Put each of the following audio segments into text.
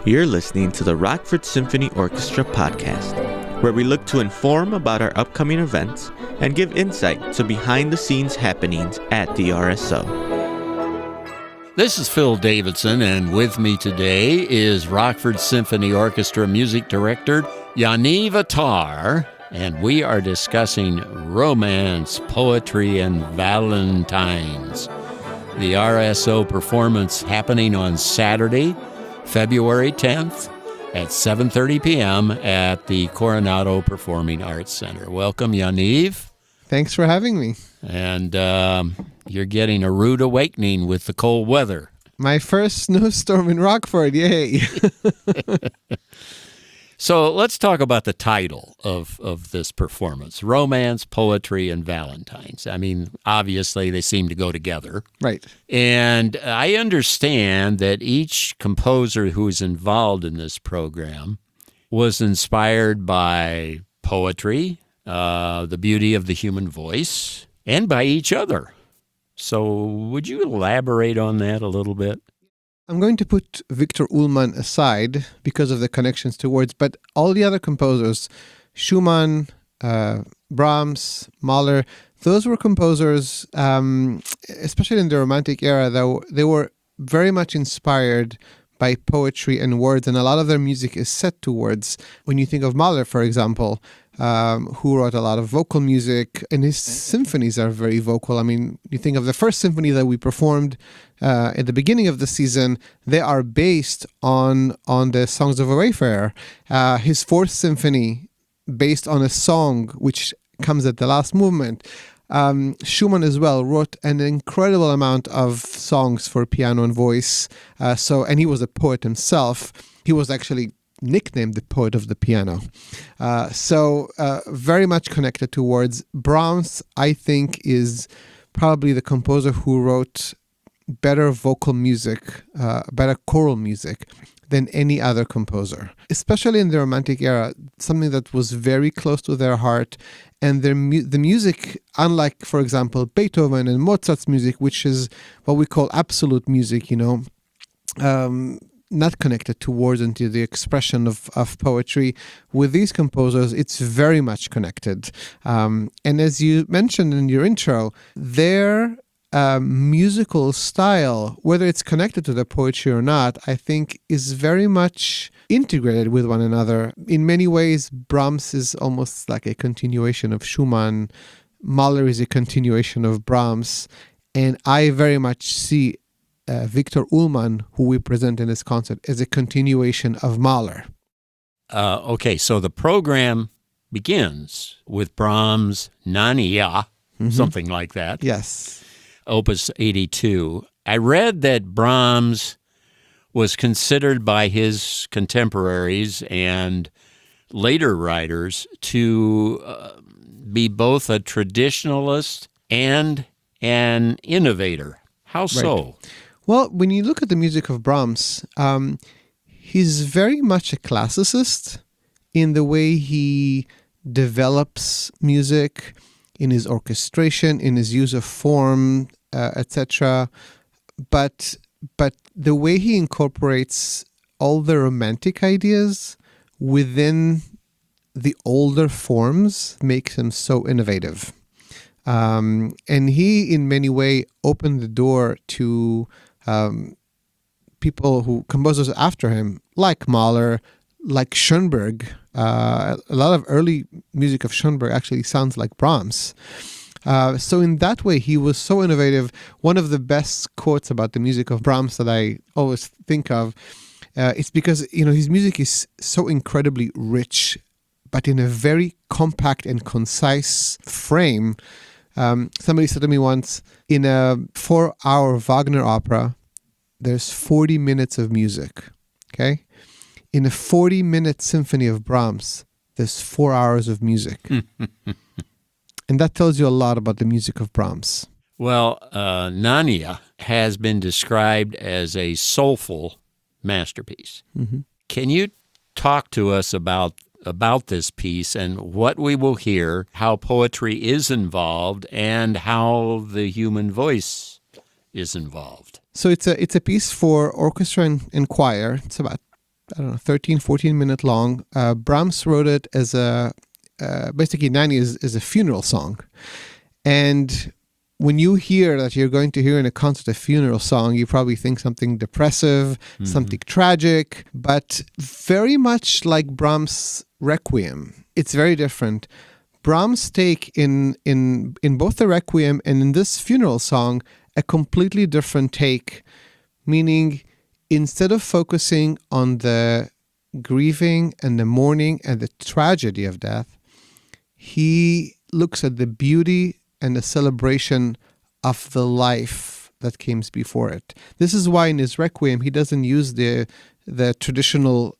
You're listening to the Rockford Symphony Orchestra podcast, where we look to inform about our upcoming events and give insight to behind-the-scenes happenings at the RSO. This is Phil Davidson, and with me today is Rockford Symphony Orchestra Music Director Yaniv Attar, and we are discussing romance, poetry, and Valentines. The RSO performance happening on Saturday, February 10th at 7:30 p.m. at the Coronado Performing Arts Center. Welcome, Yaniv. Thanks for having me. And you're getting a rude awakening with the cold weather. My first snowstorm in Rockford, yay. So let's talk about the title of this performance, Romance, Poetry, and Valentines. I mean, obviously they seem to go together. Right. And I understand that each composer who is involved in this program was inspired by poetry, the beauty of the human voice, and by each other. So would you elaborate on that a little bit? I'm going to put Victor Ullmann aside because of the connections to words, but all the other composers, Schumann, Brahms, Mahler, those were composers, especially in the Romantic era, they were very much inspired by poetry and words, and a lot of their music is set to words. When you think of Mahler, for example, who wrote a lot of vocal music, and his symphonies are very vocal. I mean, you think of the first symphony that we performed at the beginning of the season, they are based on the Songs of a Wayfarer. His fourth symphony, based on a song which comes at the last movement. Schumann as well wrote an incredible amount of songs for piano and voice. And he was a poet himself. He was actually nicknamed the poet of the piano. Very much connected to words. Brahms, I think, is probably the composer who wrote better vocal music, better choral music than any other composer, especially in the Romantic era, something that was very close to their heart. And the music, unlike, for example, Beethoven and Mozart's music, which is what we call absolute music, not connected to words and to the expression of poetry. With these composers, it's very much connected. And as you mentioned in your intro, their musical style, whether it's connected to the poetry or not, I think is very much integrated with one another. In many ways, Brahms is almost like a continuation of Schumann. Mahler is a continuation of Brahms. And I very much see Victor Ullmann, who we present in this concert, as a continuation of Mahler. Okay, so the program begins with Brahms' Nannia, something like that. Yes. Opus 82. I read that Brahms was considered by his contemporaries and later writers to be both a traditionalist and an innovator. How so? Right. Well, when you look at the music of Brahms, he's very much a classicist in the way he develops music, in his orchestration, in his use of form, etc. But the way he incorporates all the romantic ideas within the older forms makes him so innovative. And he, in many ways, opened the door to composers after him, like Mahler, like Schoenberg. A lot of early music of Schoenberg actually sounds like Brahms. So in that way, he was so innovative. One of the best quotes about the music of Brahms that I always think of, it's because his music is so incredibly rich, but in a very compact and concise frame. Somebody said to me once, in a 4-hour Wagner opera, there's 40 minutes of music. Okay. In a 40-minute symphony of Brahms, there's 4 hours of music. And that tells you a lot about the music of Brahms. Well, Nannia has been described as a soulful masterpiece. Mm-hmm. Can you talk to us about this piece and what we will hear, how poetry is involved, and how the human voice is involved? So it's a piece for orchestra and choir. It's about I don't know, 13, 14 minute long. Brahms wrote it as basically Nani is a funeral song. And when you hear that you're going to hear in a concert a funeral song, you probably think something depressive, something tragic, but very much like Brahms' Requiem. It's very different. Brahms take in both the Requiem and in this funeral song a completely different take, meaning instead of focusing on the grieving and the mourning and the tragedy of death, he looks at the beauty and the celebration of the life that comes before it. This is why in his Requiem he doesn't use the traditional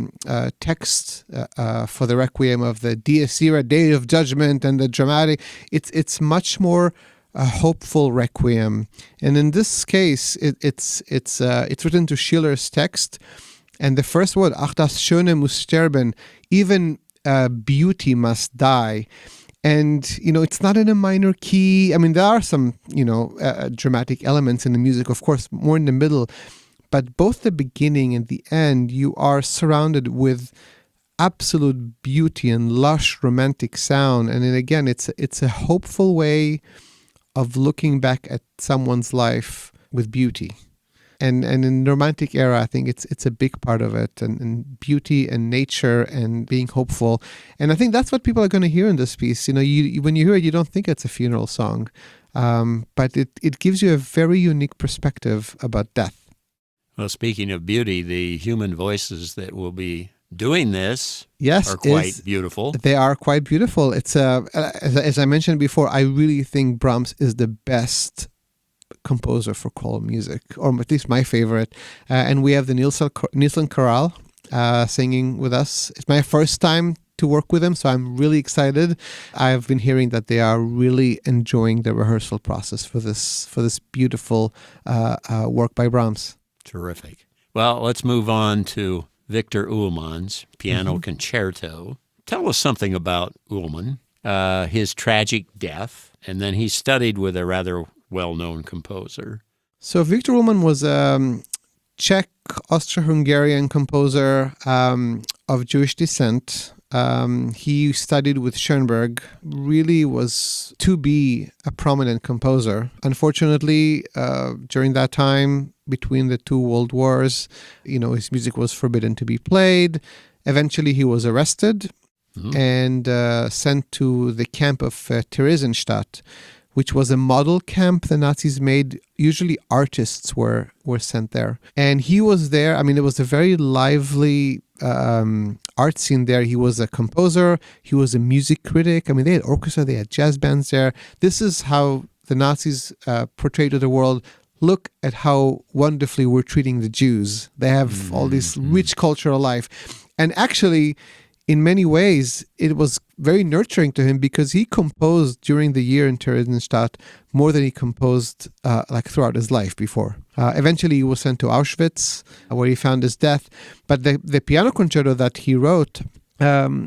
text for the Requiem of the Dies Irae, Day of Judgment, and the dramatic. It's much more a hopeful Requiem, and in this case it's written to Schiller's text, and the first word, Ach das Schöne muss sterben, even beauty must die. And, it's not in a minor key. I mean, there are some, dramatic elements in the music, of course, more in the middle. But both the beginning and the end, you are surrounded with absolute beauty and lush romantic sound. And then again, it's a hopeful way of looking back at someone's life with beauty. And in the romantic era, I think it's a big part of it, and beauty and nature and being hopeful. And I think that's what people are going to hear in this piece. When you hear it, you don't think it's a funeral song, but it gives you a very unique perspective about death. Well, speaking of beauty, the human voices that will be doing this are quite beautiful. They are quite beautiful. It's as I mentioned before, I really think Brahms is the best composer for choral music, or at least my favorite. And we have the Nielsen Chorale singing with us. It's my first time to work with them, so I'm really excited. I've been hearing that they are really enjoying the rehearsal process for this beautiful work by Brahms. Terrific. Well, let's move on to Victor Ullmann's Piano Concerto. Tell us something about Ullmann, his tragic death, and then he studied with a rather well-known composer. So Victor Ullmann was a Czech, Austro-Hungarian composer of Jewish descent. He studied with Schoenberg, really was to be a prominent composer. Unfortunately, during that time, between the two world wars, his music was forbidden to be played. Eventually, he was arrested and sent to the camp of Theresienstadt, which was a model camp the Nazis made. Usually artists were sent there. And he was there. I mean, it was a very lively art scene there. He was a composer. He was a music critic. I mean, they had orchestra, they had jazz bands there. This is how the Nazis portrayed to the world, look at how wonderfully we're treating the Jews. They have all this rich cultural life. And actually, in many ways, it was very nurturing to him because he composed during the year in Theresienstadt more than he composed throughout his life before. Eventually, he was sent to Auschwitz, where he found his death. But the piano concerto that he wrote it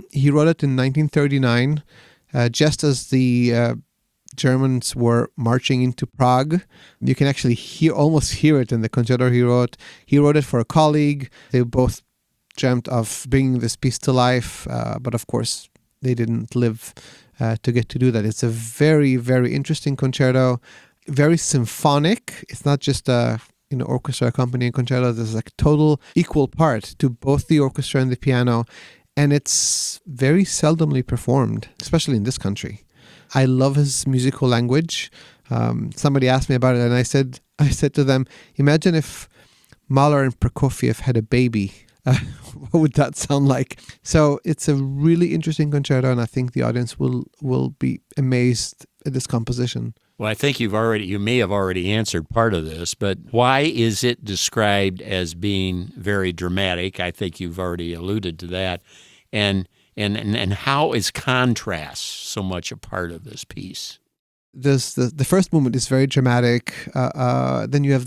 in 1939, just as the Germans were marching into Prague. You can actually almost hear it in the concerto he wrote. He wrote it for a colleague. They both dreamt of bringing this piece to life, but of course they didn't live to get to do that. It's a very, very interesting concerto, very symphonic. It's not just a orchestra accompanying concerto. There's like total equal part to both the orchestra and the piano, and it's very seldomly performed, especially in this country. I love his musical language. Somebody asked me about it, and I said to them, imagine if Mahler and Prokofiev had a baby. What would that sound like? So it's a really interesting concerto, and I think the audience will be amazed at this composition. Well, I think you may have already answered part of this, but why is it described as being very dramatic? I think you've already alluded to that. And how is contrast so much a part of this piece? The first movement is very dramatic. Then you have this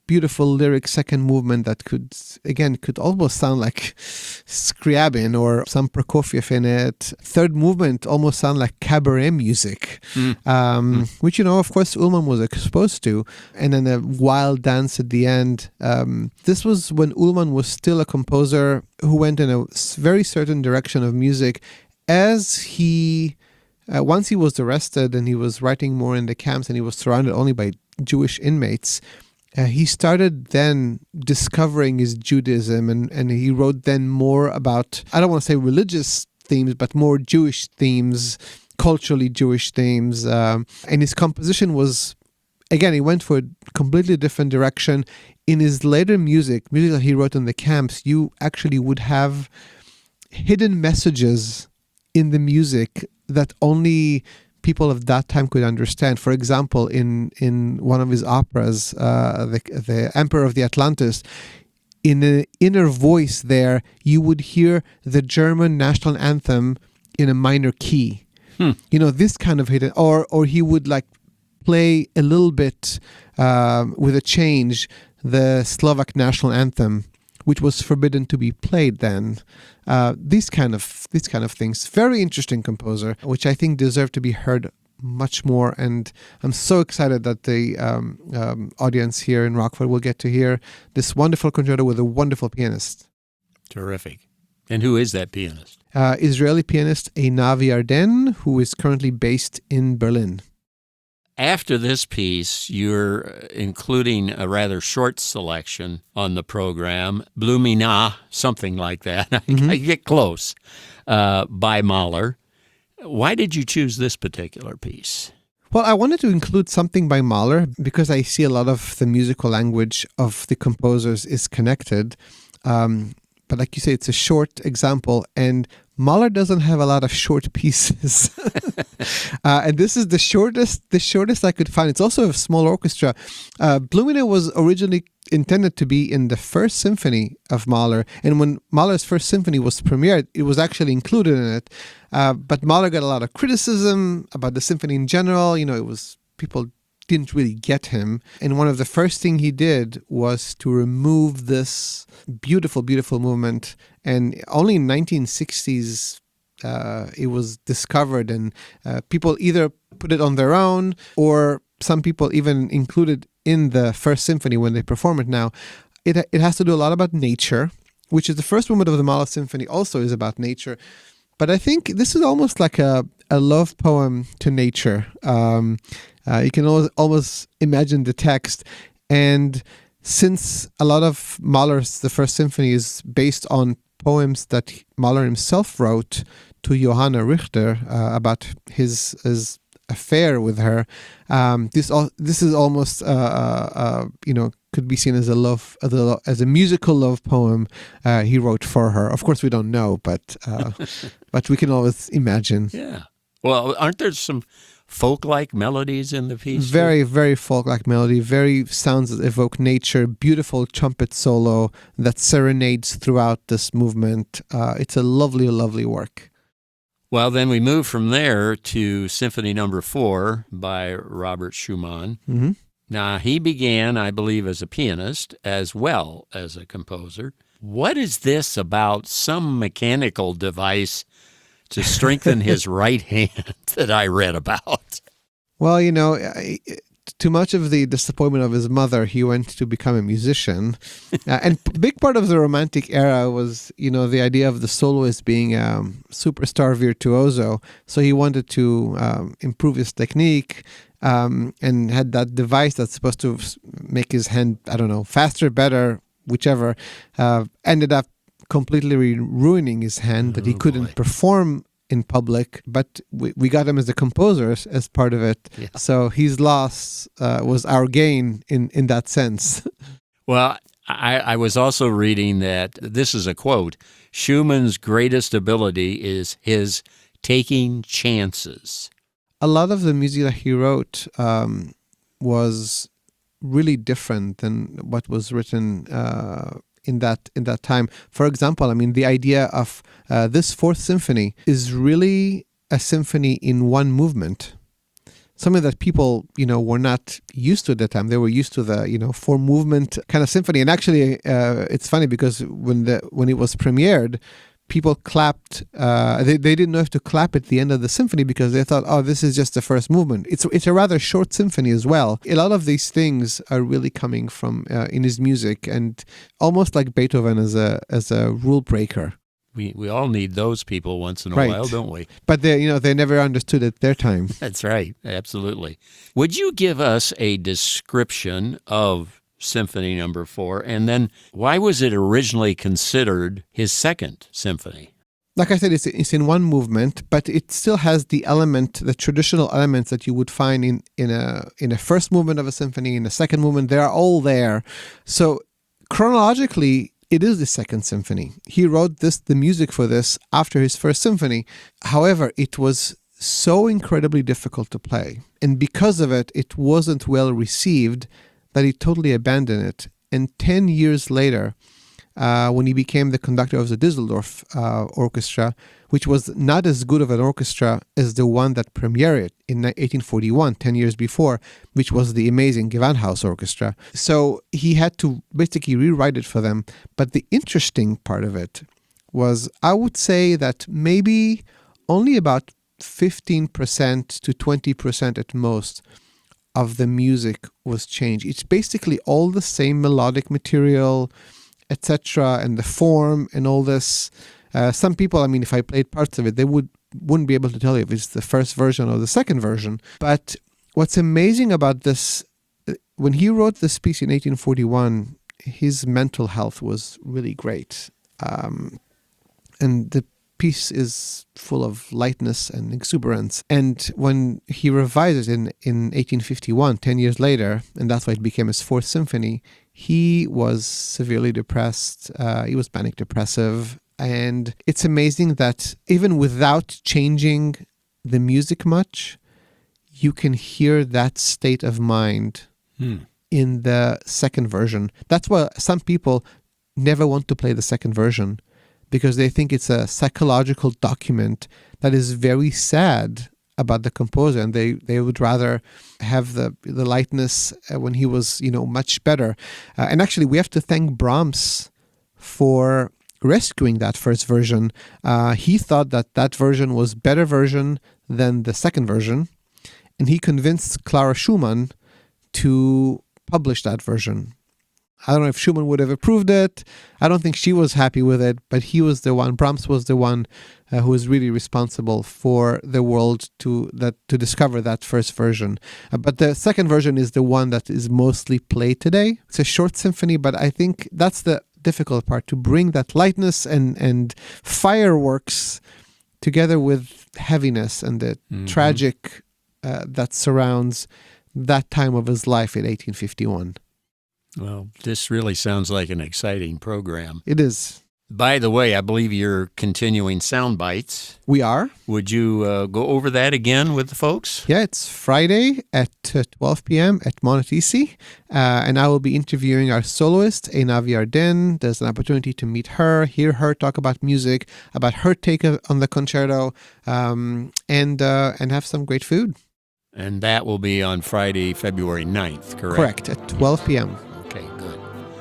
beautiful lyric second movement that could almost sound like Scriabin or some Prokofiev in it. Third movement almost sound like cabaret music, which, of course, Ullmann was exposed to. And then a wild dance at the end. This was when Ullmann was still a composer who went in a very certain direction of music. As he, once he was arrested and he was writing more in the camps and he was surrounded only by Jewish inmates, he started then discovering his Judaism, and he wrote then more about, I don't want to say religious themes, but more Jewish themes, culturally Jewish themes. And his composition was, again, he went for a completely different direction. In his later music that he wrote in the camps, you actually would have hidden messages in the music that only people of that time could understand. For example, in one of his operas, the Emperor of the Atlantis, in the inner voice there, you would hear the German national anthem in a minor key. This kind of hidden, or he would like play a little bit with a change the Slovak national anthem, which was forbidden to be played then. These kind of things. Very interesting composer, which I think deserve to be heard much more. And I'm so excited that the audience here in Rockford will get to hear this wonderful concerto with a wonderful pianist. Terrific. And who is that pianist? Israeli pianist Einav Yarden, who is currently based in Berlin. After this piece, you're including a rather short selection on the program, Blumina, something like that. I get close, by Mahler. Why did you choose this particular piece? Well, I wanted to include something by Mahler because I see a lot of the musical language of the composers is connected. But like you say, it's a short example, and Mahler doesn't have a lot of short pieces. And this is the shortest I could find. It's also a small orchestra. Blumina was originally intended to be in the first symphony of Mahler. And when Mahler's first symphony was premiered, it was actually included in it. But Mahler got a lot of criticism about the symphony in general. It was, people didn't really get him. And one of the first thing he did was to remove this beautiful, beautiful movement. And only in 1960s, it was discovered, and people either put it on their own, or some people even included in the first symphony when they perform it now. It has to do a lot about nature, which is the first movement of the Mahler symphony also is about nature. But I think this is almost like a love poem to nature. You can almost imagine the text. And since a lot of Mahler's, the first symphony, is based on poems that Mahler himself wrote to Johanna Richter about his affair with her, this is almost could be seen as as a musical love poem he wrote for her. Of course, we don't know, but we can always imagine. Yeah. Well, aren't there some folk-like melodies in the piece? Very, very folk-like melody, very sounds that evoke nature, beautiful trumpet solo that serenades throughout this movement. It's a lovely, lovely work. Well, then we move from there to Symphony No. 4 by Robert Schumann. Mm-hmm. Now, he began, I believe, as a pianist as well as a composer. What is this about some mechanical device to strengthen his right hand that I read about? Well, too much of the disappointment of his mother, he went to become a musician. And a big part of the Romantic era was, the idea of the soloist being a superstar virtuoso. So he wanted to improve his technique and had that device that's supposed to make his hand, faster, better, whichever, ended up completely ruining his hand that he couldn't perform in public, but we got him as a composer as part of it. Yeah. So his loss was our gain in that sense. Well, I was also reading that, this is a quote, Schumann's greatest ability is his taking chances. A lot of the music that he wrote was really different than what was written in that time. For example, the idea of this fourth symphony is really a symphony in one movement. something that people, were not used to at the time. They were used to the, 4-movement kind of symphony. And actually, it's funny because when it was premiered, people clapped. They didn't know if to clap at the end of the symphony because they thought, oh, this is just the first movement. It's a rather short symphony as well. A lot of these things are really coming from in his music, and almost like Beethoven as a rule breaker. We all need those people once in a Right. while, don't we? But they never understood at their time. That's right. Absolutely. Would you give us a description of Symphony Number 4, and then why was it originally considered his second symphony? Like I said, it's in one movement, but it still has the traditional elements that you would find in a first movement of a symphony, in a second movement. They are all there. So chronologically, it is the second symphony. He wrote the music for this after his first symphony. However, it was so incredibly difficult to play, and because of it, it wasn't well received that he totally abandoned it. And 10 years later, when he became the conductor of the Düsseldorf Orchestra, which was not as good of an orchestra as the one that premiered it in 1841, 10 years before, which was the amazing Gewandhaus Orchestra. So he had to basically rewrite it for them. But the interesting part of it was, I would say that maybe only about 15% to 20% at most of the music was changed. It's basically all the same melodic material, etc., and the form and all this. Some people, if I played parts of it, they wouldn't be able to tell you if it's the first version or the second version. But what's amazing about this, when he wrote this piece in 1841, his mental health was really great. And the piece is full of lightness and exuberance. And when he revised it in 1851, 10 years later, and that's why it became his fourth symphony, he was severely depressed. He was manic depressive. And it's amazing that even without changing the music much, you can hear that state of mind in the second version. That's why some people never want to play the second version, because they think it's a psychological document that is very sad about the composer, and they would rather have the lightness when he was much better. And actually, we have to thank Brahms for rescuing that first version. He thought that version was better version than the second version, and he convinced Clara Schumann to publish that version. I don't know if Schumann would have approved it. I don't think she was happy with it, but Brahms was the one who was really responsible for the world to discover that first version. But the second version is the one that is mostly played today. It's a short symphony, but I think that's the difficult part, to bring that lightness and fireworks together with heaviness and the tragic that surrounds that time of his life in 1851. Well, this really sounds like an exciting program. It is. By the way, I believe you're continuing Sound Bites. We are. Would you go over that again with the folks? Yeah, it's Friday at 12 p.m. at Monteisi, and I will be interviewing our soloist, Einav Yarden. There's an opportunity to meet her, hear her talk about music, about her take on the concerto, and have some great food. And that will be on Friday, February 9th, correct? Correct, at 12 p.m. Okay, good.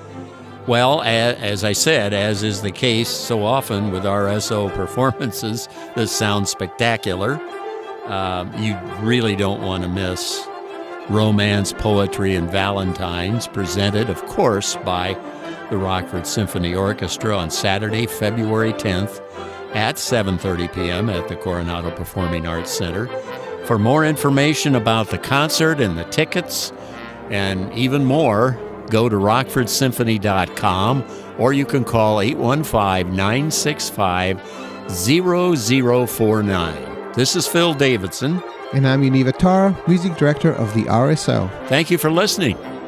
Well, as I said, as is the case so often with RSO performances that sound spectacular, you really don't want to miss Romance, Poetry, and Valentines, presented, of course, by the Rockford Symphony Orchestra on Saturday, February 10th at 7:30 p.m. at the Coronado Performing Arts Center. For more information about the concert and the tickets and even more, go to rockfordsymphony.com, or you can call 815-965-0049. This is Phil Davidson. And I'm Yaniv Attar, Music Director of the RSO. Thank you for listening.